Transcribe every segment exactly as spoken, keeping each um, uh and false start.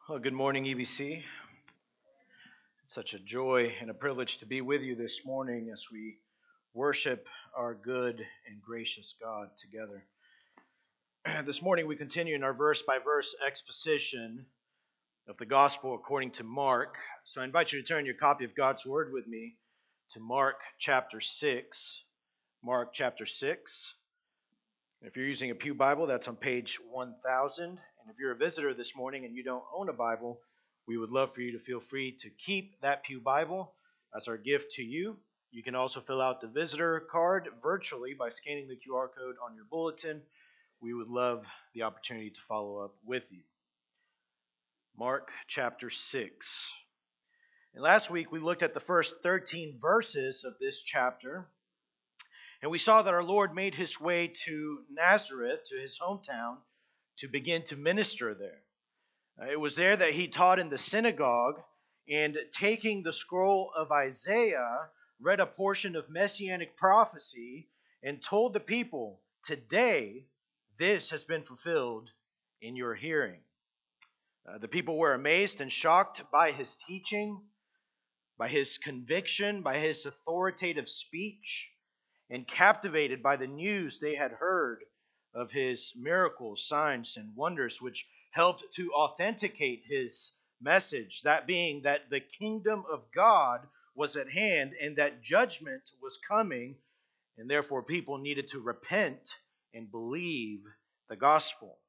Well, good morning, E B C. It's such a joy and a privilege to be with you this morning as we worship our good and gracious God together. This morning we continue in our verse by verse exposition of the gospel according to Mark. So I invite you to turn your copy of God's Word with me to Mark chapter six. Mark chapter six. If you're using a Pew Bible, that's on page one thousand. And if you're a visitor this morning and you don't own a Bible, we would love for you to feel free to keep that Pew Bible as our gift to you. You can also fill out the visitor card virtually by scanning the Q R code on your bulletin. We would love the opportunity to follow up with you. Mark chapter six. And last week we looked at the first thirteen verses of this chapter. And we saw that our Lord made his way to Nazareth, to his hometown, to begin to minister there. Uh, it was there that he taught in the synagogue, and taking the scroll of Isaiah, read a portion of messianic prophecy, and told the people, "Today, this has been fulfilled in your hearing." Uh, the people were amazed and shocked by his teaching, by his conviction, by his authoritative speech, and captivated by the news they had heard of his miracles, signs, and wonders, which helped to authenticate his message, that being that the kingdom of God was at hand and that judgment was coming, and therefore people needed to repent and believe the gospel.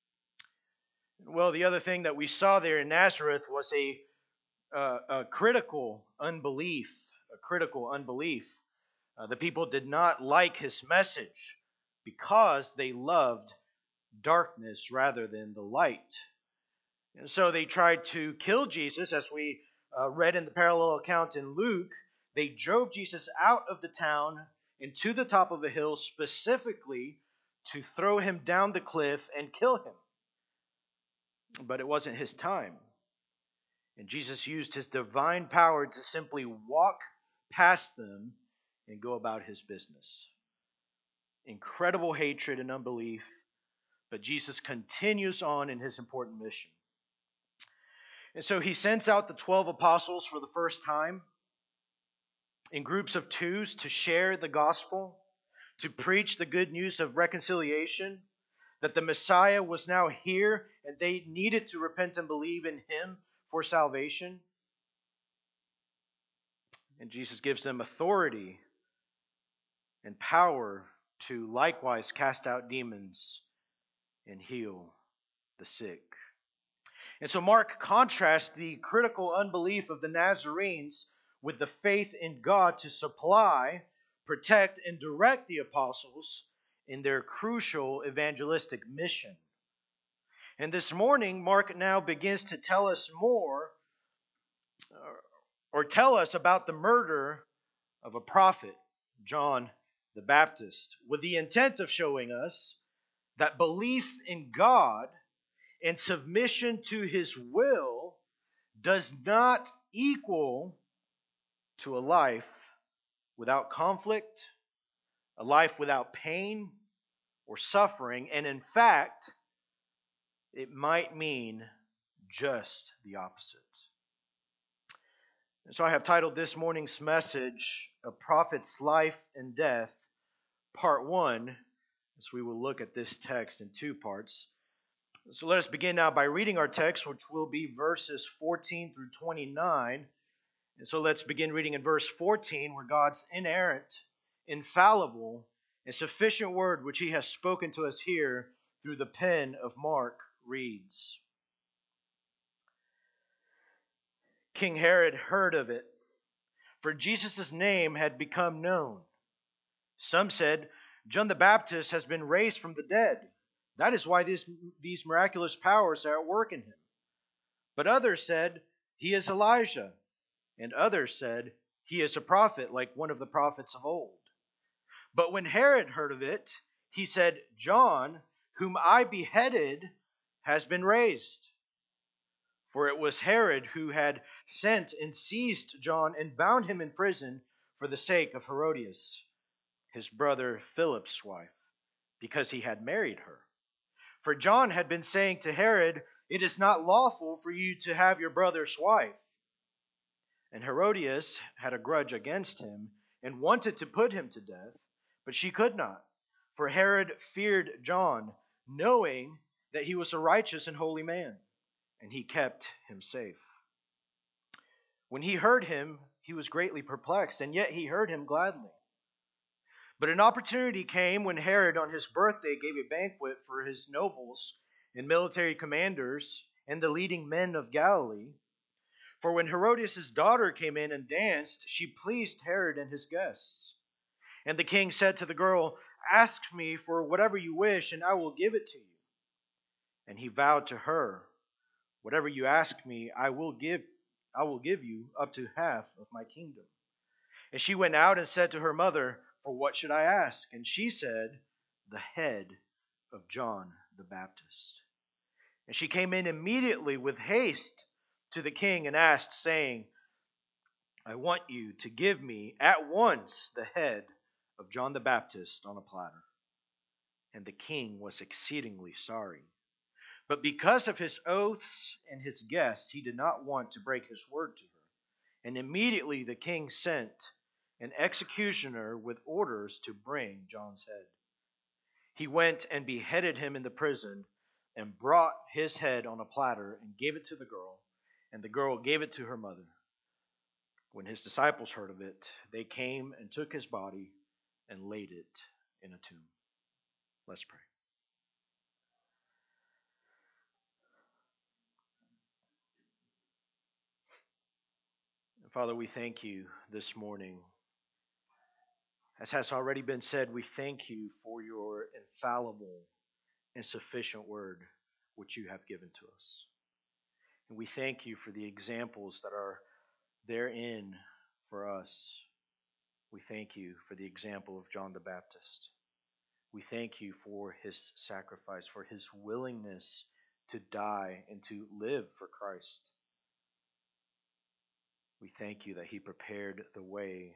Well, the other thing that we saw there in Nazareth was a, uh, a critical unbelief, a critical unbelief. Uh, the people did not like his message because they loved darkness rather than the light. And so they tried to kill Jesus, as we uh, read in the parallel account in Luke. They drove Jesus out of the town and to the top of a hill specifically to throw him down the cliff and kill him. But it wasn't his time. And Jesus used his divine power to simply walk past them and go about his business. Incredible hatred and unbelief, but Jesus continues on in his important mission. And so he sends out the twelve apostles for the first time in groups of twos to share the gospel, to preach the good news of reconciliation, that the Messiah was now here and they needed to repent and believe in him for salvation. And Jesus gives them authority and power to likewise cast out demons and heal the sick. And so Mark contrasts the critical unbelief of the Nazarenes with the faith in God to supply, protect, and direct the apostles in their crucial evangelistic mission. And this morning, Mark now begins to tell us more, or tell us about the murder of a prophet, John the Baptist, with the intent of showing us that belief in God and submission to his will does not equal to a life without conflict, a life without pain or suffering, and in fact, it might mean just the opposite. And so I have titled this morning's message, A Prophet's Life and Death, Part one, as we will look at this text in two parts. So let us begin now by reading our text, which will be verses fourteen through twenty-nine. And so let's begin reading in verse fourteen, where God's inerrant, infallible, and sufficient word which he has spoken to us here through the pen of Mark reads. King Herod heard of it, for Jesus' name had become known. Some said, John the Baptist has been raised from the dead. That is why these, these miraculous powers are at work in him. But others said, he is Elijah. And others said, he is a prophet, like one of the prophets of old. But when Herod heard of it, he said, John, whom I beheaded, has been raised. For it was Herod who had sent and seized John and bound him in prison for the sake of Herodias, his brother Philip's wife, because he had married her. For John had been saying to Herod, "It is not lawful for you to have your brother's wife." And Herodias had a grudge against him and wanted to put him to death, but she could not, for Herod feared John, knowing that he was a righteous and holy man, and he kept him safe. When he heard him, he was greatly perplexed, and yet he heard him gladly. But an opportunity came when Herod on his birthday gave a banquet for his nobles and military commanders and the leading men of Galilee. For when Herodias' daughter came in and danced, she pleased Herod and his guests. And the king said to the girl, "Ask me for whatever you wish, and I will give it to you." And he vowed to her, "Whatever you ask me, I will give I will give you up to half of my kingdom." And she went out and said to her mother, "For what should I ask?" And she said, "The head of John the Baptist." And she came in immediately with haste to the king and asked, saying, "I want you to give me at once the head of John the Baptist on a platter." And the king was exceedingly sorry. But because of his oaths and his guests, he did not want to break his word to her. And immediately the king sent an executioner with orders to bring John's head. He went and beheaded him in the prison and brought his head on a platter and gave it to the girl, and the girl gave it to her mother. When his disciples heard of it, they came and took his body and laid it in a tomb. Let's pray. Father, we thank you this morning. As has already been said, we thank you for your infallible and sufficient word which you have given to us. And we thank you for the examples that are therein for us. We thank you for the example of John the Baptist. We thank you for his sacrifice, for his willingness to die and to live for Christ. We thank you that he prepared the way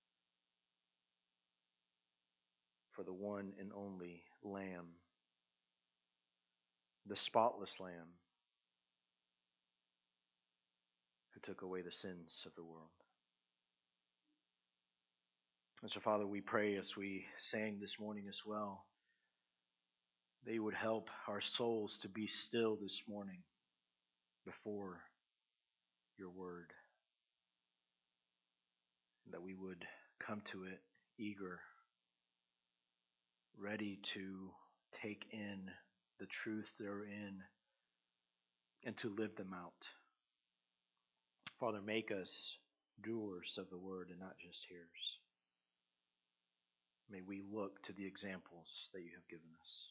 for the one and only Lamb, the spotless Lamb, who took away the sins of the world. And so, Father, we pray as we sang this morning as well, that you would help our souls to be still this morning before your word, and that we would come to it eager, ready to take in the truth therein and to live them out. Father, make us doers of the word and not just hearers. May we look to the examples that you have given us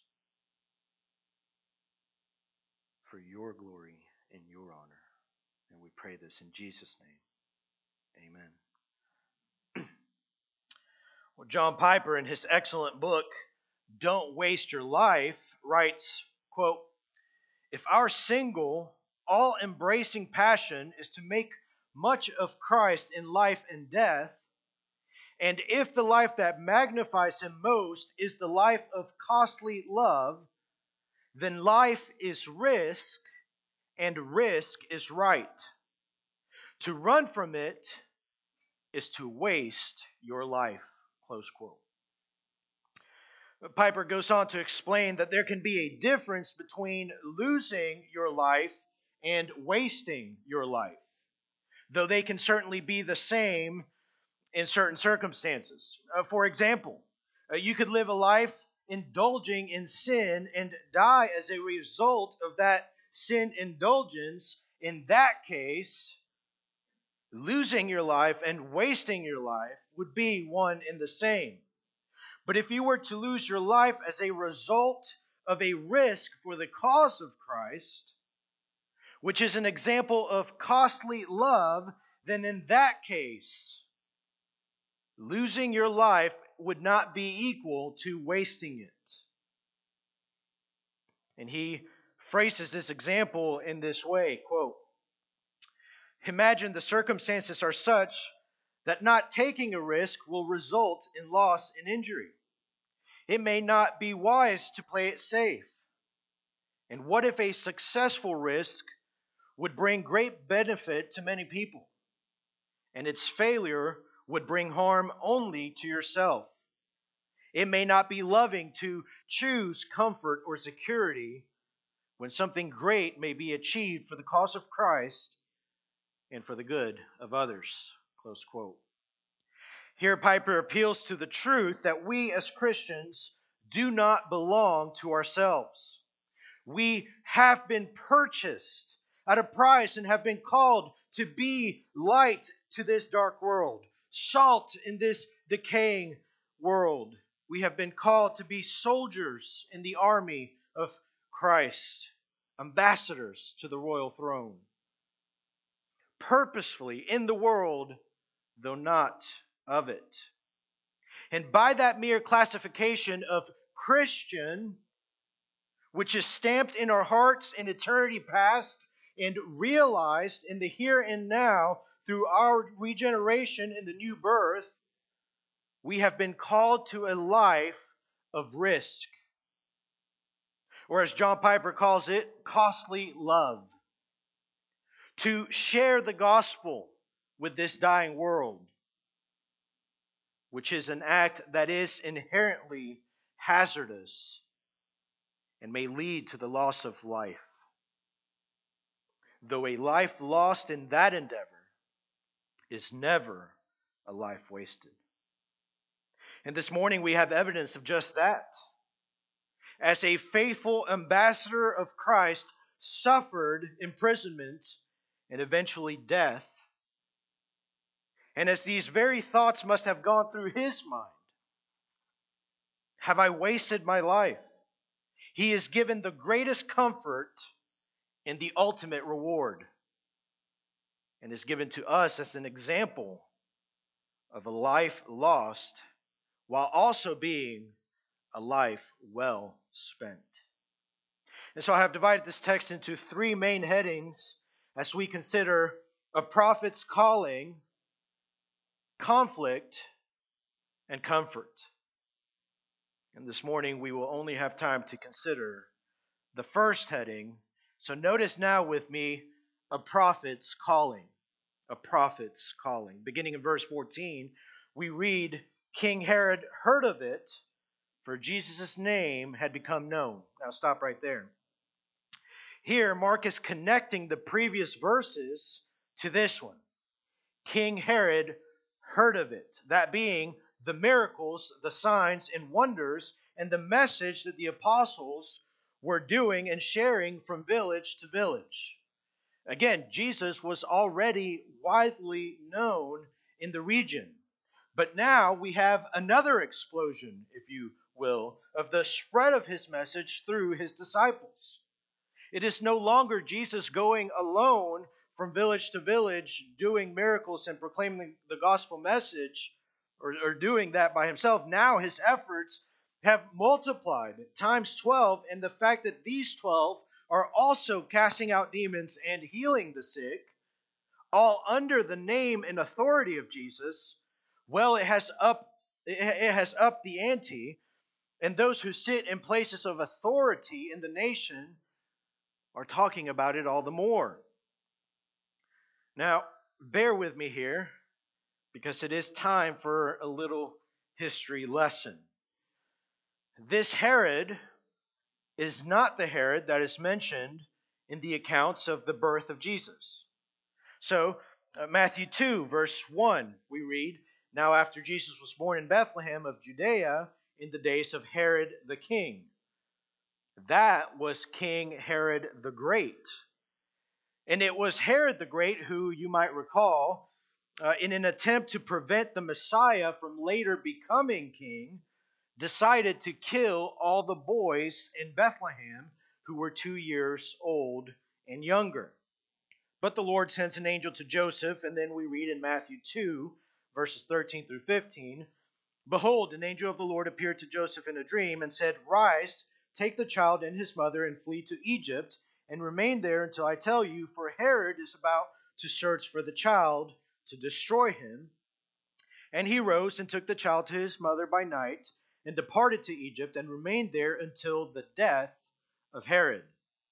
for your glory and your honor. And we pray this in Jesus' name. Amen. Well, John Piper, in his excellent book, Don't Waste Your Life, writes, quote, "If our single, all-embracing passion is to make much of Christ in life and death, and if the life that magnifies him most is the life of costly love, then life is risk, and risk is right. To run from it is to waste your life." Close quote. Piper goes on to explain that there can be a difference between losing your life and wasting your life, though they can certainly be the same in certain circumstances. Uh, for example, uh, you could live a life indulging in sin and die as a result of that sin indulgence. In that case, losing your life and wasting your life would be one and the same. But if you were to lose your life as a result of a risk for the cause of Christ, which is an example of costly love, then in that case, losing your life would not be equal to wasting it. And he phrases this example in this way, quote, "Imagine the circumstances are such that not taking a risk will result in loss and injury. It may not be wise to play it safe. And what if a successful risk would bring great benefit to many people, and its failure would bring harm only to yourself? It may not be loving to choose comfort or security when something great may be achieved for the cause of Christ and for the good of others. Close quote. Here Piper appeals to the truth that we as Christians do not belong to ourselves. We have been purchased at a price and have been called to be light to this dark world, salt in this decaying world. We have been called to be soldiers in the army of Christ, ambassadors to the royal throne, purposefully in the world, though not of it. And by that mere classification of Christian, which is stamped in our hearts in eternity past and realized in the here and now through our regeneration in the new birth, we have been called to a life of risk. Or as John Piper calls it, costly love. To share the gospel with this dying world, which is an act that is inherently hazardous and may lead to the loss of life. Though a life lost in that endeavor is never a life wasted. And this morning we have evidence of just that. As a faithful ambassador of Christ suffered imprisonment and eventually death, and as these very thoughts must have gone through his mind, have I wasted my life? He is given the greatest comfort and the ultimate reward, and is given to us as an example of a life lost while also being a life well spent. And so I have divided this text into three main headings as we consider a prophet's calling, conflict, and comfort. And this morning we will only have time to consider the first heading. So notice now with me a prophet's calling. A prophet's calling. Beginning in verse fourteen, we read, King Herod heard of it, for Jesus' name had become known. Now stop right there. Here Mark is connecting the previous verses to this one. King Herod heard of it. That being the miracles, the signs and wonders, and the message that the apostles were doing and sharing from village to village. Again, Jesus was already widely known in the region. But now we have another explosion, if you will, of the spread of his message through his disciples. It is no longer Jesus going alone from village to village, doing miracles and proclaiming the gospel message, or, or doing that by himself. Now his efforts have multiplied times twelve, and the fact that these twelve are also casting out demons and healing the sick, all under the name and authority of Jesus, well, it has up it has upped the ante, and those who sit in places of authority in the nation are talking about it all the more. Now, bear with me here, because it is time for a little history lesson. This Herod is not the Herod that is mentioned in the accounts of the birth of Jesus. So, uh, Matthew two, verse one, we read, Now after Jesus was born in Bethlehem of Judea in the days of Herod the king. That was King Herod the Great. And it was Herod the Great who, you might recall, uh, in an attempt to prevent the Messiah from later becoming king, decided to kill all the boys in Bethlehem who were two years old and younger. But the Lord sends an angel to Joseph, and then we read in Matthew two, verses thirteen through fifteen, Behold, an angel of the Lord appeared to Joseph in a dream and said, Rise, take the child and his mother and flee to Egypt, and remain there until I tell you, for Herod is about to search for the child to destroy him. And he rose and took the child to his mother by night, and departed to Egypt, and remained there until the death of Herod.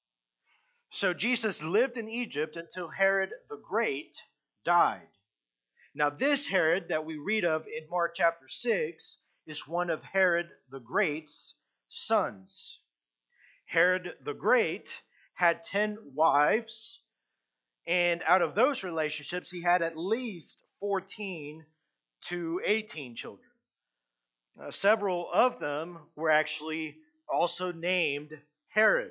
So Jesus lived in Egypt until Herod the Great died. Now, this Herod that we read of in Mark chapter six is one of Herod the Great's sons. Herod the Great had ten wives, and out of those relationships, he had at least fourteen to eighteen children. Uh, several of them were actually also named Herod.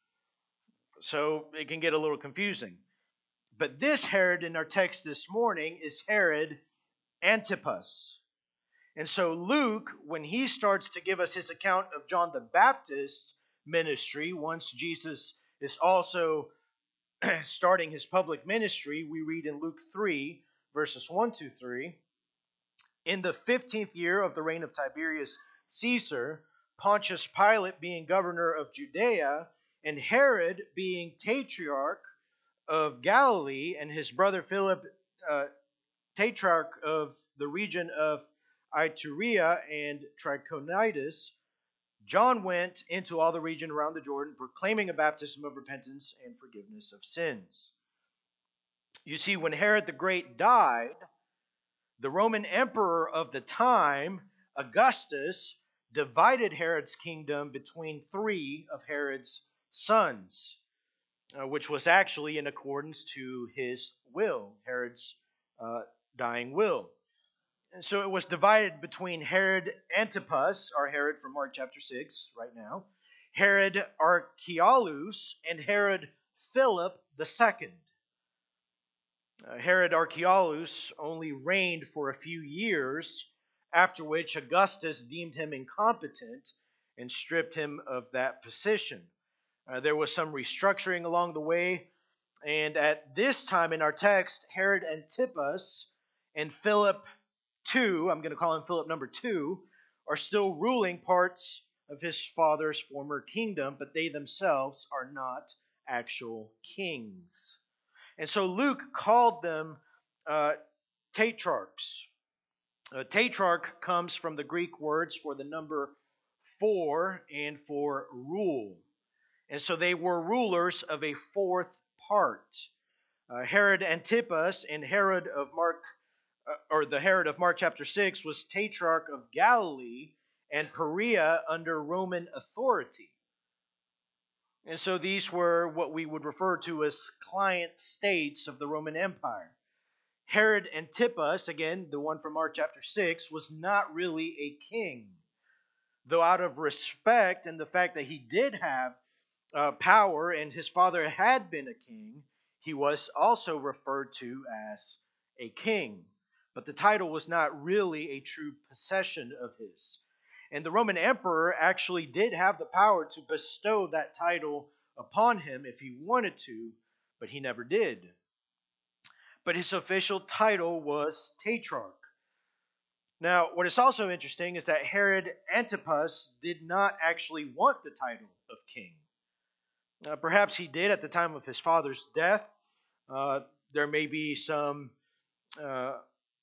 So it can get a little confusing. But this Herod in our text this morning is Herod Antipas. And so Luke, when he starts to give us his account of John the Baptist's ministry, once Jesus is also starting his public ministry, we read in Luke three, verses one to three, in the fifteenth year of the reign of Tiberius Caesar, Pontius Pilate being governor of Judea, and Herod being tetrarch of Galilee, and his brother Philip, uh, tetrarch of the region of Iturea and Trachonitis, John went into all the region around the Jordan, proclaiming a baptism of repentance and forgiveness of sins. You see, when Herod the Great died, the Roman emperor of the time, Augustus, divided Herod's kingdom between three of Herod's sons, uh, which was actually in accordance to his will, Herod's uh, dying will. And so it was divided between Herod Antipas, our Herod from Mark chapter six right now, Herod Archelaus, and Herod Philip the Second. Uh, Herod Archelaus only reigned for a few years, after which Augustus deemed him incompetent and stripped him of that position. Uh, there was some restructuring along the way, and at this time in our text, Herod Antipas and Philip Two, I'm going to call him Philip number two, are still ruling parts of his father's former kingdom, but they themselves are not actual kings. And so Luke called them uh, tetrarchs. Uh, tetrarch comes from the Greek words for the number four and for rule. And so they were rulers of a fourth part. Uh, Herod Antipas and Herod of Mark or the Herod of Mark chapter six was tetrarch of Galilee and Perea under Roman authority. And so these were what we would refer to as client states of the Roman Empire. Herod Antipas, again, the one from Mark chapter six, was not really a king. Though out of respect and the fact that he did have uh, power and his father had been a king, he was also referred to as a king. But the title was not really a true possession of his. And the Roman emperor actually did have the power to bestow that title upon him if he wanted to, but he never did. But his official title was tetrarch. Now, what is also interesting is that Herod Antipas did not actually want the title of king. Uh, perhaps he did at the time of his father's death. Uh, there may be some... Uh,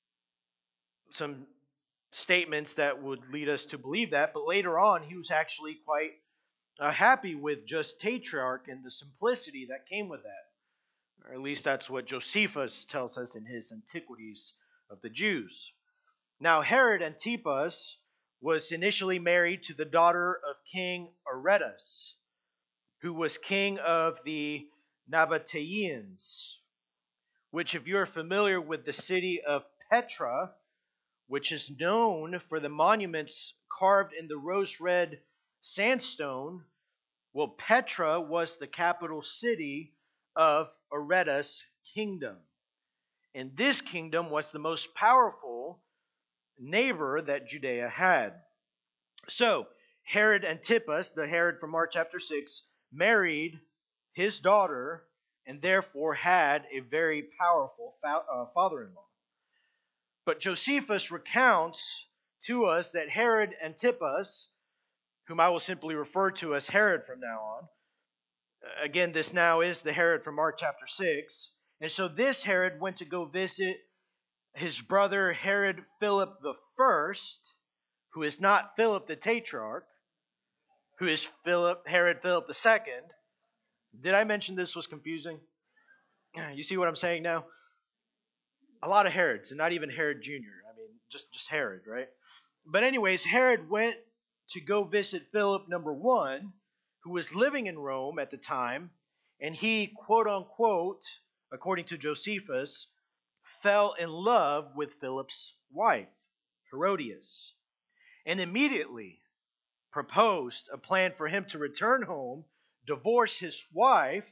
some statements that would lead us to believe that, but later on he was actually quite uh, happy with just tetrarch and the simplicity that came with that. Or at least that's what Josephus tells us in his Antiquities of the Jews. Now Herod Antipas was initially married to the daughter of King Aretas, who was king of the Nabateans, which if you're familiar with the city of Petra, which is known for the monuments carved in the rose-red sandstone, well, Petra was the capital city of Aretas' kingdom. And this kingdom was the most powerful neighbor that Judea had. So, Herod Antipas, the Herod from Mark chapter six, married his daughter and therefore had a very powerful fa- uh, father-in-law. But Josephus recounts to us that Herod Antipas, whom I will simply refer to as Herod from now on, again, this now is the Herod from Mark chapter six, and so this Herod went to go visit his brother Herod Philip the First, who is not Philip the Tetrarch, who is Philip Herod Philip the Second, Did I mention this was confusing? You see what I'm saying now? A lot of Herods, and not even Herod Junior I mean, just, just Herod, right? But anyways, Herod went to go visit Philip, number one, who was living in Rome at the time, and he, quote unquote, according to Josephus, fell in love with Philip's wife, Herodias, and immediately proposed a plan for him to return home, divorce his wife,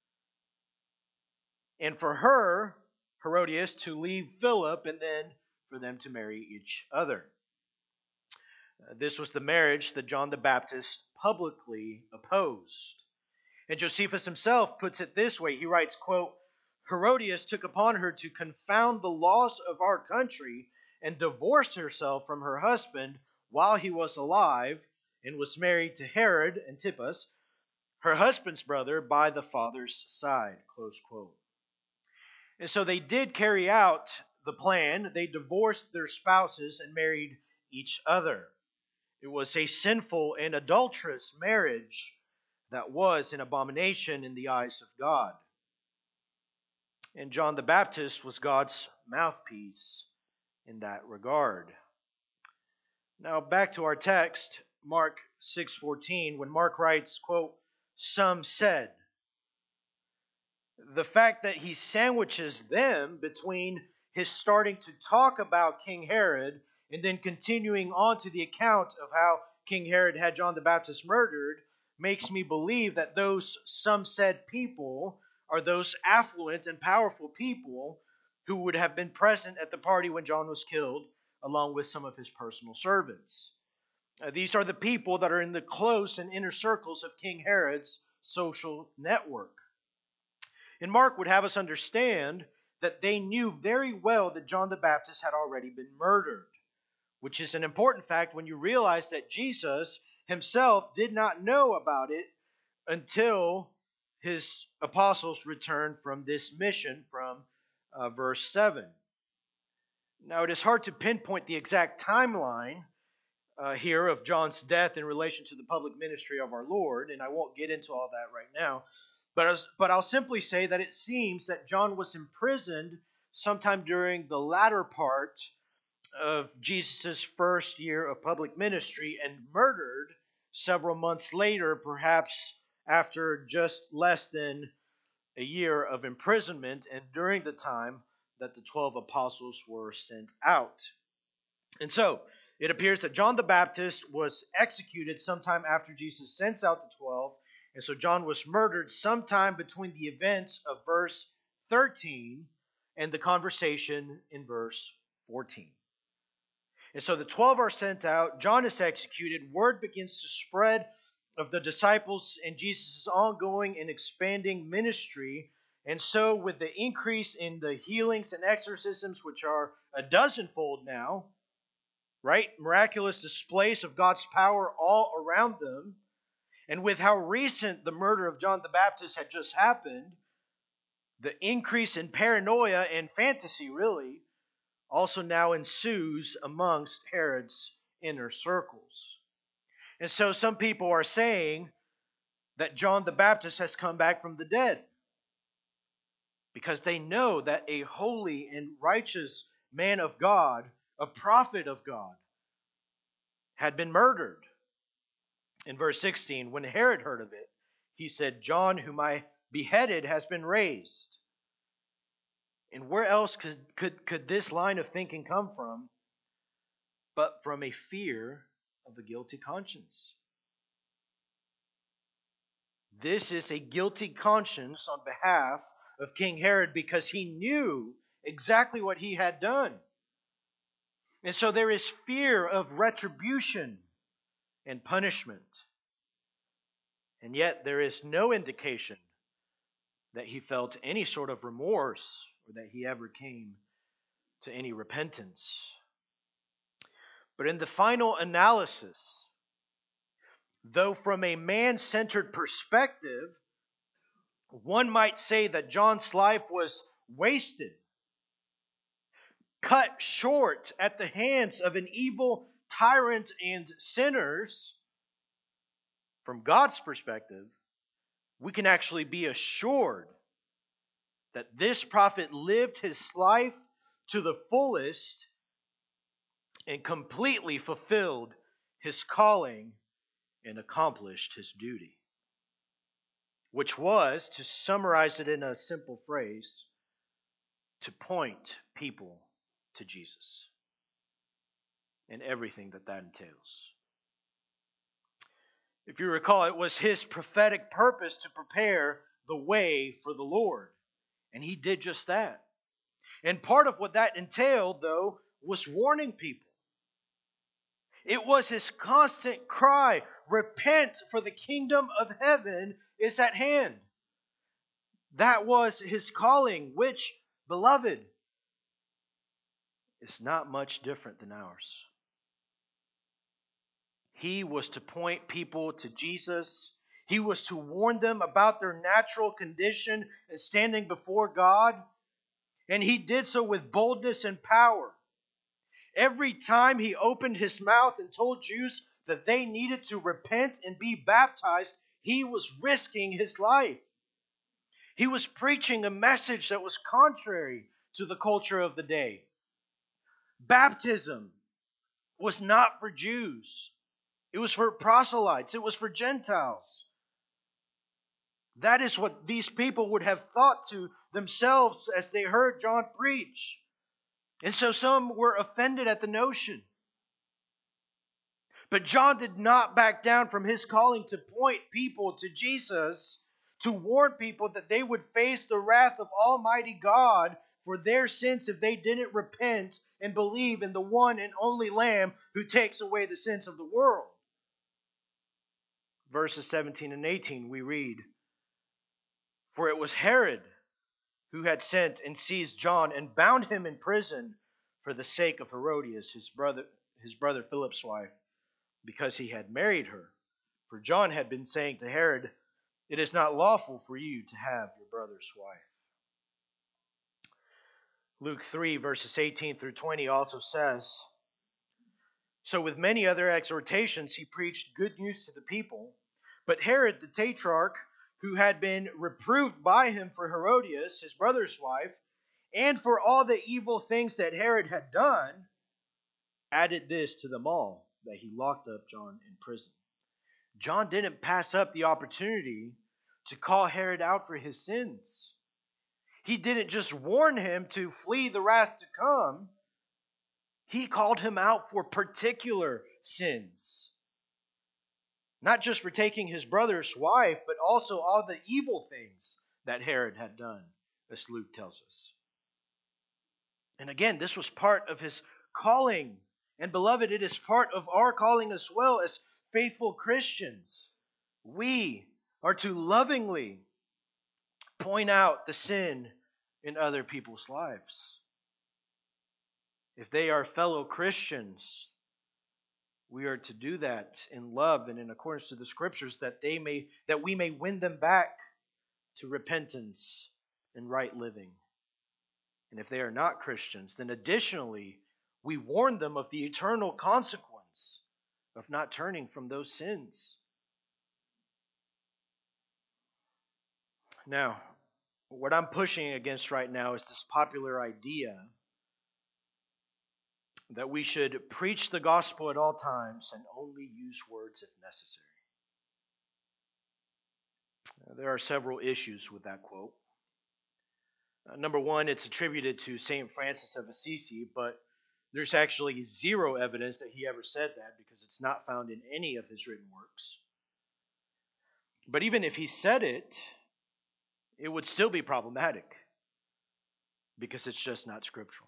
and for her, Herodias, to leave Philip, and then for them to marry each other. Uh, this was the marriage that John the Baptist publicly opposed. And Josephus himself puts it this way. He writes, quote, Herodias took upon her to confound the laws of our country and divorced herself from her husband while he was alive and was married to Herod Antipas, her husband's brother by the father's side, close quote. And so they did carry out the plan. They divorced their spouses and married each other. It was a sinful and adulterous marriage that was an abomination in the eyes of God. And John the Baptist was God's mouthpiece in that regard. Now back to our text, Mark six fourteen, when Mark writes, quote, some said. The fact that he sandwiches them between his starting to talk about King Herod and then continuing on to the account of how King Herod had John the Baptist murdered makes me believe that those some said people are those affluent and powerful people who would have been present at the party when John was killed, along with some of his personal servants. Uh, these are the people that are in the close and inner circles of King Herod's social network. And Mark would have us understand that they knew very well that John the Baptist had already been murdered, which is an important fact when you realize that Jesus himself did not know about it until his apostles returned from this mission from uh, verse seven. Now, it is hard to pinpoint the exact timeline uh, here of John's death in relation to the public ministry of our Lord, and I won't get into all that right now. But, as, but I'll simply say that it seems that John was imprisoned sometime during the latter part of Jesus' first year of public ministry and murdered several months later, perhaps after just less than a year of imprisonment and during the time that the twelve apostles were sent out. And so, it appears that John the Baptist was executed sometime after Jesus sends out the twelve, and so John was murdered sometime between the events of verse thirteen and the conversation in verse fourteen. And so the twelve are sent out, John is executed, word begins to spread of the disciples and Jesus' ongoing and expanding ministry. And so with the increase in the healings and exorcisms, which are a dozenfold now, right? Miraculous displays of God's power all around them. And with how recent the murder of John the Baptist had just happened, the increase in paranoia and fantasy, really, also now ensues amongst Herod's inner circles. And so some people are saying that John the Baptist has come back from the dead because they know that a holy and righteous man of God, a prophet of God, had been murdered. In verse sixteen, when Herod heard of it, he said, John, whom I beheaded, has been raised. And where else could, could, could this line of thinking come from but from a fear of a guilty conscience? This is a guilty conscience on behalf of King Herod because he knew exactly what he had done. And so there is fear of retribution and punishment. And yet there is no indication that he felt any sort of remorse or that he ever came to any repentance. But in the final analysis, though from a man-centered perspective, one might say that John's life was wasted, cut short at the hands of an evil tyrant and sinners. From God's perspective, we can actually be assured that this prophet lived his life to the fullest and completely fulfilled his calling and accomplished his duty, which was, to summarize it in a simple phrase, to point people to Jesus and everything that that entails. If you recall, it was his prophetic purpose to prepare the way for the Lord, and he did just that. And part of what that entailed, though, was warning people. It was his constant cry, repent, for the kingdom of heaven is at hand. That was his calling, which, beloved, is not much different than ours. He was to point people to Jesus. He was to warn them about their natural condition and standing before God. And he did so with boldness and power. Every time he opened his mouth and told Jews that they needed to repent and be baptized, he was risking his life. He was preaching a message that was contrary to the culture of the day. Baptism was not for Jews. It was for proselytes. It was for Gentiles. That is what these people would have thought to themselves as they heard John preach. And so some were offended at the notion. But John did not back down from his calling to point people to Jesus, to warn people that they would face the wrath of Almighty God for their sins if they didn't repent and believe in the one and only Lamb who takes away the sins of the world. Verses seventeen and eighteen we read, "For it was Herod who had sent and seized John and bound him in prison for the sake of Herodias, his brother, his brother Philip's wife, because he had married her. For John had been saying to Herod, 'It is not lawful for you to have your brother's wife.'" Luke three, verses eighteen through twenty also says, "So with many other exhortations he preached good news to the people. But Herod the Tetrarch, who had been reproved by him for Herodias, his brother's wife, and for all the evil things that Herod had done, added this to them all, that he locked up John in prison." John didn't pass up the opportunity to call Herod out for his sins. He didn't just warn him to flee the wrath to come. He called him out for particular sins. Not just for taking his brother's wife, but also all the evil things that Herod had done, as Luke tells us. And again, this was part of his calling. And beloved, it is part of our calling as well as faithful Christians. We are to lovingly point out the sin in other people's lives. If they are fellow Christians, we are to do that in love and in accordance to the Scriptures, that they may that we may win them back to repentance and right living. And if they are not Christians, then additionally we warn them of the eternal consequence of not turning from those sins. Now, what I'm pushing against right now is this popular idea that we should preach the gospel at all times and only use words if necessary. There are several issues with that quote. Uh, number one, it's attributed to Saint Francis of Assisi, but there's actually zero evidence that he ever said that because it's not found in any of his written works. But even if he said it, it would still be problematic because it's just not scriptural.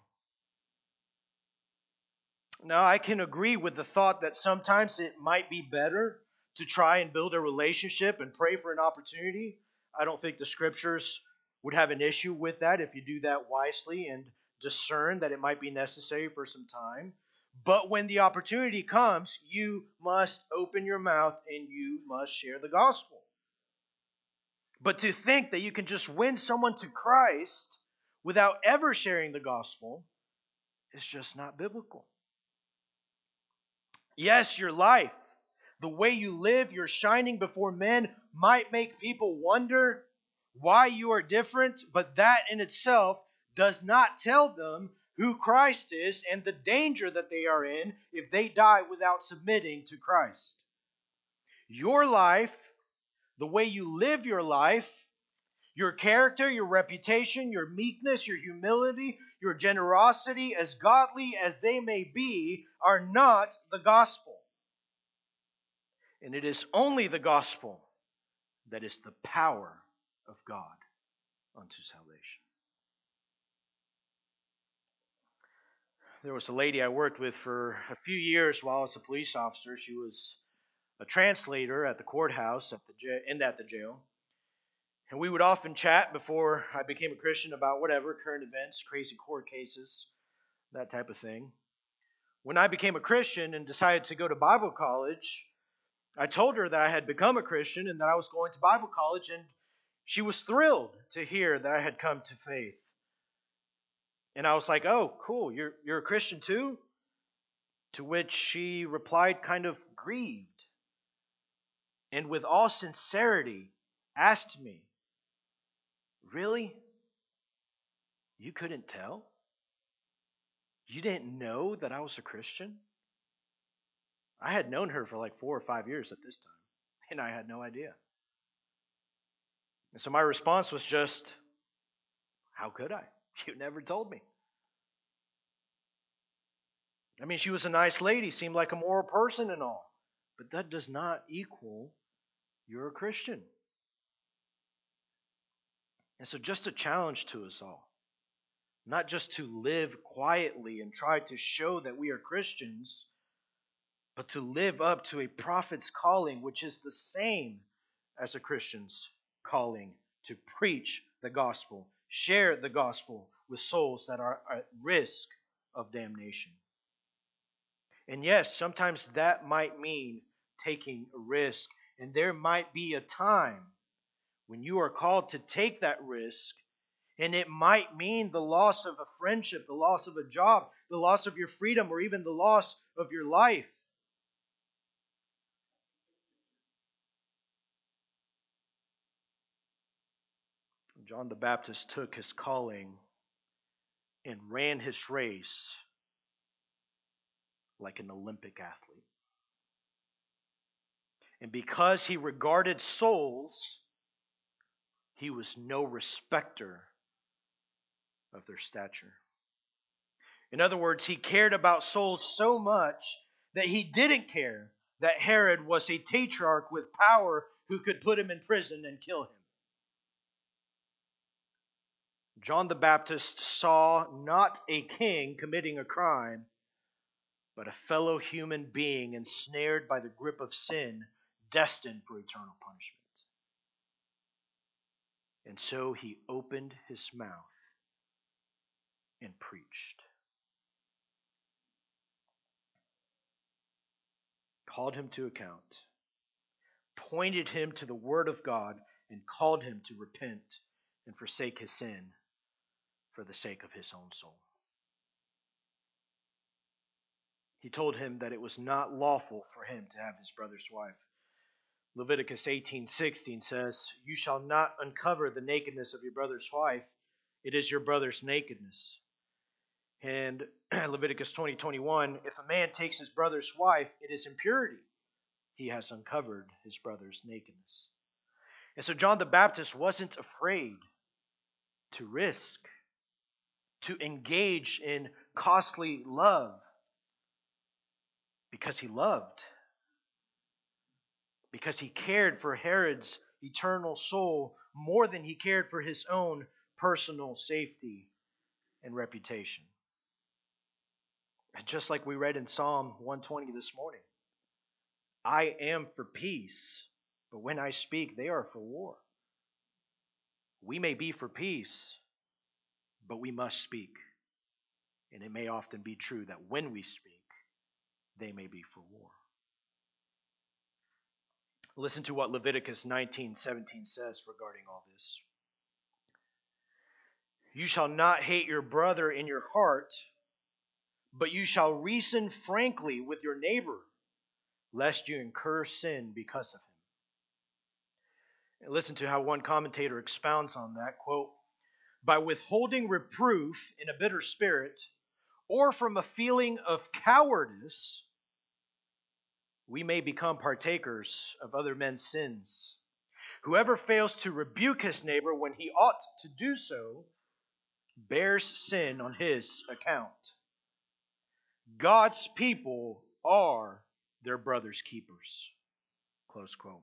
Now, I can agree with the thought that sometimes it might be better to try and build a relationship and pray for an opportunity. I don't think the Scriptures would have an issue with that if you do that wisely and discern that it might be necessary for some time. But when the opportunity comes, you must open your mouth and you must share the gospel. But to think that you can just win someone to Christ without ever sharing the gospel is just not biblical. Yes, your life, the way you live, your shining before men might make people wonder why you are different, but that in itself does not tell them who Christ is and the danger that they are in if they die without submitting to Christ. Your life, the way you live your life, your character, your reputation, your meekness, your humility, your generosity, as godly as they may be, are not the gospel. And it is only the gospel that is the power of God unto salvation. There was a lady I worked with for a few years while I was a police officer. She was a translator at the courthouse at the jail, and at the jail. And we would often chat before I became a Christian about whatever, current events, crazy court cases, that type of thing. When I became a Christian and decided to go to Bible college, I told her that I had become a Christian and that I was going to Bible college, and she was thrilled to hear that I had come to faith. And I was like, oh, cool, you're, you're a Christian too? To which she replied kind of grieved and with all sincerity asked me, really? You couldn't tell? You didn't know that I was a Christian? I had known her for like four or five years at this time, and I had no idea. And so my response was just, how could I? You never told me. I mean, she was a nice lady, seemed like a moral person and all, but that does not equal you're a Christian. And so just a challenge to us all, not just to live quietly and try to show that we are Christians, but to live up to a prophet's calling, which is the same as a Christian's calling, to preach the gospel, share the gospel with souls that are at risk of damnation. And yes, sometimes that might mean taking a risk, and there might be a time when you are called to take that risk, and it might mean the loss of a friendship, the loss of a job, the loss of your freedom, or even the loss of your life. John the Baptist took his calling and ran his race like an Olympic athlete. And because he regarded souls, he was no respecter of their stature. In other words, he cared about souls so much that he didn't care that Herod was a tetrarch with power who could put him in prison and kill him. John the Baptist saw not a king committing a crime, but a fellow human being ensnared by the grip of sin, destined for eternal punishment. And so he opened his mouth and preached. Called him to account, pointed him to the Word of God, and called him to repent and forsake his sin for the sake of his own soul. He told him that it was not lawful for him to have his brother's wife. Leviticus eighteen sixteen says, "You shall not uncover the nakedness of your brother's wife. It is your brother's nakedness." And Leviticus twenty twenty-one, "If a man takes his brother's wife, it is impurity. He has uncovered his brother's nakedness." And so John the Baptist wasn't afraid to risk, to engage in costly love, because he loved, because he cared for Herod's eternal soul more than he cared for his own personal safety and reputation. And just like we read in Psalm one twenty this morning, I am for peace, but when I speak, they are for war. We may be for peace, but we must speak. And it may often be true that when we speak, they may be for war. Listen to what Leviticus nineteen seventeen says regarding all this. "You shall not hate your brother in your heart, but you shall reason frankly with your neighbor. lest you incur sin because of him. And listen to how one commentator expounds on that, quote, by withholding reproof in a bitter spirit, or from a feeling of cowardice, we may become partakers of other men's sins. Whoever fails to rebuke his neighbor when he ought to do so bears sin on his account. God's people are their brother's keepers. Close quote.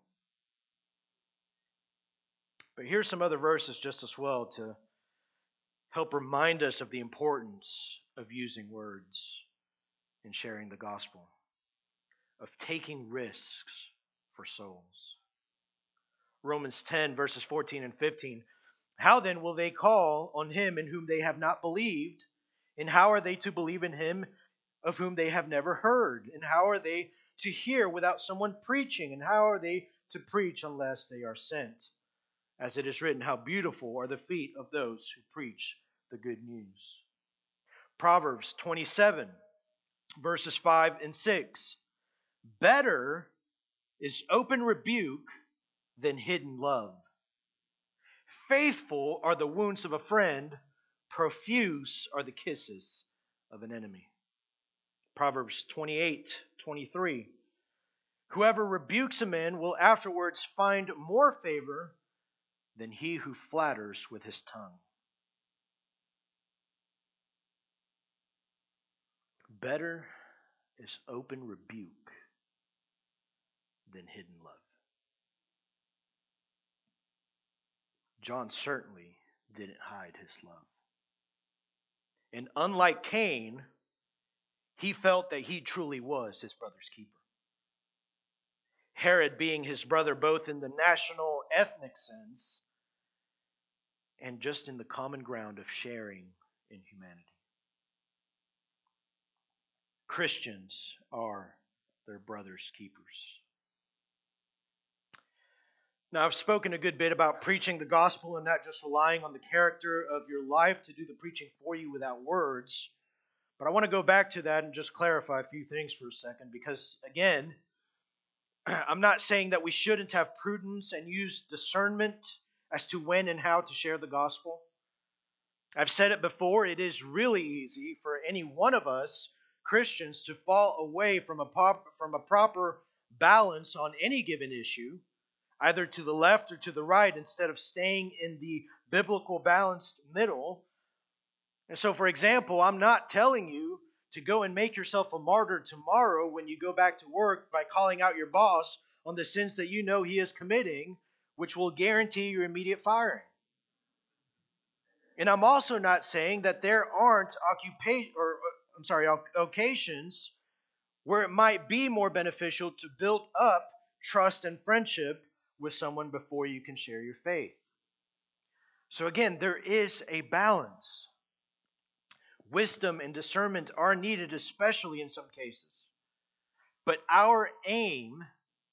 But here's some other verses just as well to help remind us of the importance of using words in sharing the gospel, of taking risks for souls. Romans ten, verses fourteen and fifteen. How then will they call on him in whom they have not believed? And how are they to believe in him of whom they have never heard? And how are they to hear without someone preaching? And how are they to preach unless they are sent? As it is written, how beautiful are the feet of those who preach the good news. Proverbs twenty-seven, verses five and six. Better is open rebuke than hidden love. Faithful are the wounds of a friend, profuse are the kisses of an enemy. Proverbs twenty-eight, twenty-three. Whoever rebukes a man will afterwards find more favor than he who flatters with his tongue. Better is open rebuke than hidden love. John certainly didn't hide his love. And unlike Cain, he felt that he truly was his brother's keeper. Herod being his brother both in the national ethnic sense and just in the common ground of sharing in humanity. Christians are their brother's keepers. Now, I've spoken a good bit about preaching the gospel and not just relying on the character of your life to do the preaching for you without words. But I want to go back to that and just clarify a few things for a second, because, again, I'm not saying that we shouldn't have prudence and use discernment as to when and how to share the gospel. I've said it before, it is really easy for any one of us Christians to fall away from a, pop, from a proper balance on any given issue, either to the left or to the right, instead of staying in the biblical balanced middle. And so, for example, I'm not telling you to go and make yourself a martyr tomorrow when you go back to work by calling out your boss on the sins that you know he is committing, which will guarantee your immediate firing. And I'm also not saying that there aren't occupation or I'm sorry, occasions where it might be more beneficial to build up trust and friendship with someone before you can share your faith. So again, there is a balance. Wisdom and discernment are needed, especially in some cases. But our aim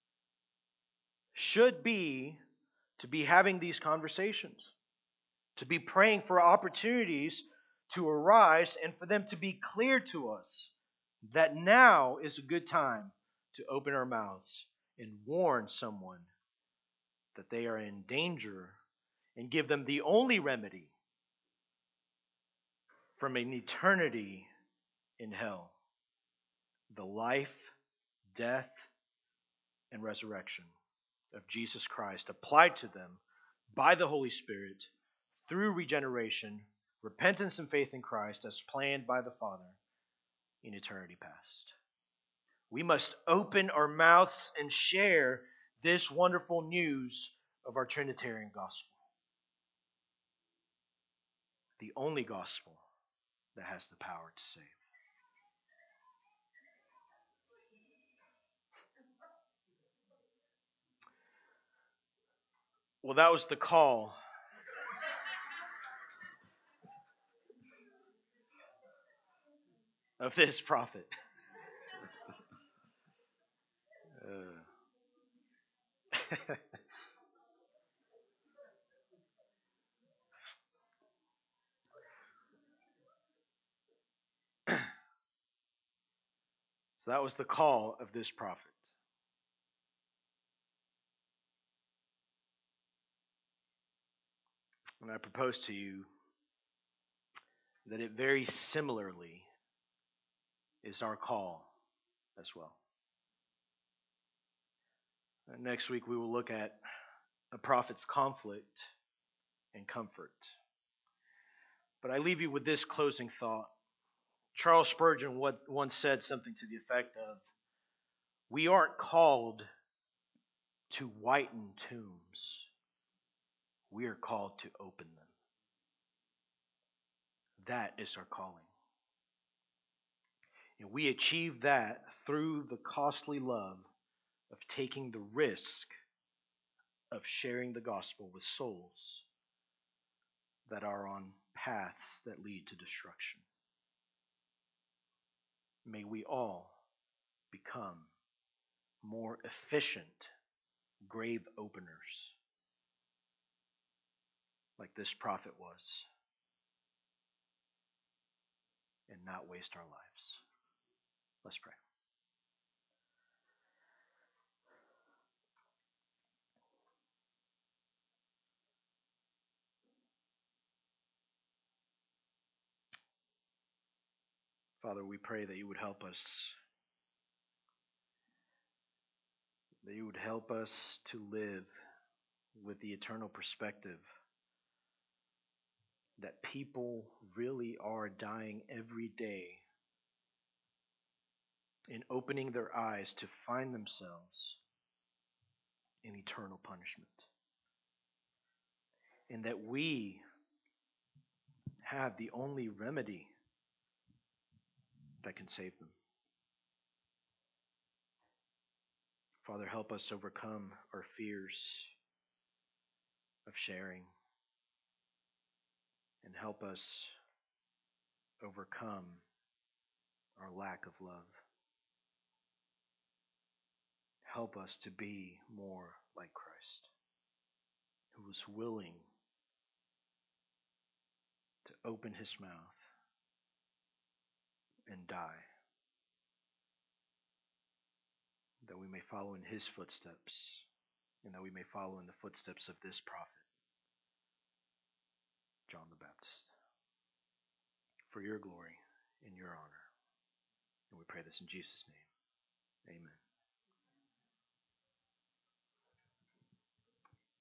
should be to be having these conversations, to be praying for opportunities to arise and for them to be clear to us that now is a good time to open our mouths and warn someone that they are in danger and give them the only remedy from an eternity in hell: the life, death, and resurrection of Jesus Christ applied to them by the Holy Spirit through regeneration, repentance, and faith in Christ as planned by the Father in eternity past. We must open our mouths and share this wonderful news of our Trinitarian gospel. The only gospel that has the power to save. Well, that was the call of this prophet. uh. So that was the call of this prophet. And I propose to you that it very similarly is our call as well. And next week we will look at a prophet's conflict and comfort. But I leave you with this closing thought. Charles Spurgeon once said something to the effect of, "We aren't called to whiten tombs. We are called to open them." That is our calling. And we achieve that through the costly love of taking the risk of sharing the gospel with souls that are on paths that lead to destruction. May we all become more efficient grave openers like this prophet was, and not waste our lives. Let's pray. Father, we pray that you would help us, that you would help us to live with the eternal perspective that people really are dying every day in opening their eyes to find themselves in eternal punishment. And that we have the only remedy that can save them. Father, help us overcome our fears of sharing, and help us overcome our lack of love. Help us to be more like Christ, who was willing to open his mouth and die, that we may follow in his footsteps, and that we may follow in the footsteps of this prophet, John the Baptist, for your glory and your honor. And we pray this in Jesus' name. Amen.